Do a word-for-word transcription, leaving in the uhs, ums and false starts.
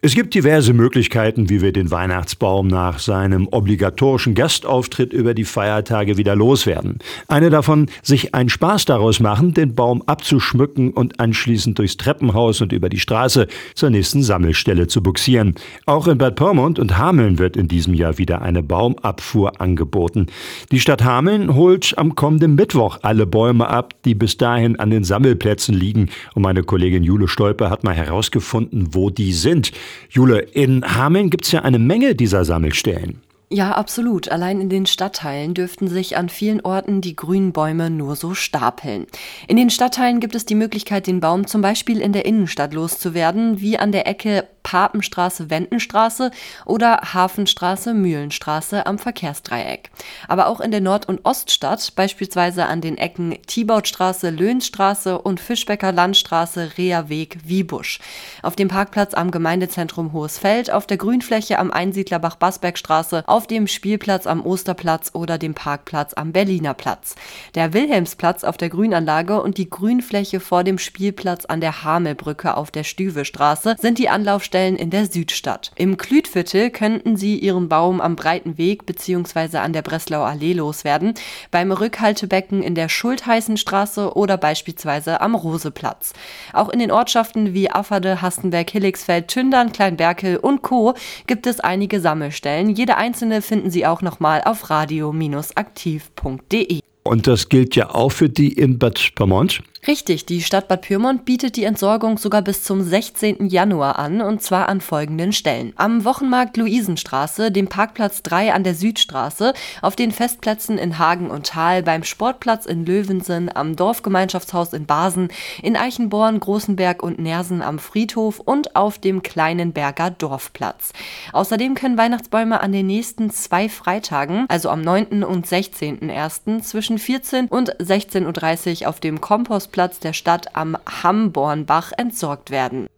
Es gibt diverse Möglichkeiten, wie wir den Weihnachtsbaum nach seinem obligatorischen Gastauftritt über die Feiertage wieder loswerden. Eine davon, sich einen Spaß daraus machen, den Baum abzuschmücken und anschließend durchs Treppenhaus und über die Straße zur nächsten Sammelstelle zu bugsieren. Auch in Bad Pyrmont und Hameln wird in diesem Jahr wieder eine Baumabfuhr angeboten. Die Stadt Hameln holt am kommenden Mittwoch alle Bäume ab, die bis dahin an den Sammelplätzen liegen. Und meine Kollegin Jule Stolpe hat mal herausgefunden, wo die sind. Jule, in Hameln gibt es ja eine Menge dieser Sammelstellen. Ja, absolut. Allein in den Stadtteilen dürften sich an vielen Orten die grünen Bäume nur so stapeln. In den Stadtteilen gibt es die Möglichkeit, den Baum zum Beispiel in der Innenstadt loszuwerden, wie an der Ecke Papenstraße-Wendenstraße oder Hafenstraße-Mühlenstraße am Verkehrsdreieck. Aber auch in der Nord- und Oststadt, beispielsweise an den Ecken Thibautstraße, Löhnstraße und Fischbecker Landstraße, Reherweg, Wiebusch. Auf dem Parkplatz am Gemeindezentrum Hohesfeld, auf der Grünfläche am Einsiedlerbach-Basbergstraße, auf dem Spielplatz am Osterplatz oder dem Parkplatz am Berliner Platz. Der Wilhelmsplatz auf der Grünanlage und die Grünfläche vor dem Spielplatz an der Hamelbrücke auf der Stüwestraße sind die Anlaufstellen in der Südstadt. Im Klütviertel könnten Sie Ihren Baum am Breiten Weg bzw. an der Breslauer Allee loswerden, beim Rückhaltebecken in der Schultheißenstraße oder beispielsweise am Roseplatz. Auch in den Ortschaften wie Afferde, Hastenberg, Hilligsfeld, Tündern, Kleinberkel und Co. gibt es einige Sammelstellen. Jede einzelne finden Sie auch nochmal auf radio Bindestrich aktiv Punkt de. Und das gilt ja auch für die in Bad Pyrmont? Richtig, die Stadt Bad Pyrmont bietet die Entsorgung sogar bis zum sechzehnten Januar an, und zwar an folgenden Stellen. Am Wochenmarkt Luisenstraße, dem Parkplatz drei an der Südstraße, auf den Festplätzen in Hagen und Thal, beim Sportplatz in Löwensen, am Dorfgemeinschaftshaus in Basen, in Eichenborn, Großenberg und Nersen am Friedhof und auf dem kleinen Berger Dorfplatz. Außerdem können Weihnachtsbäume an den nächsten zwei Freitagen, also am neunten und sechzehnten ersten zwischen vierzehn und sechzehn Uhr dreißig auf dem Kompostplatz der Stadt am Hambornbach entsorgt werden.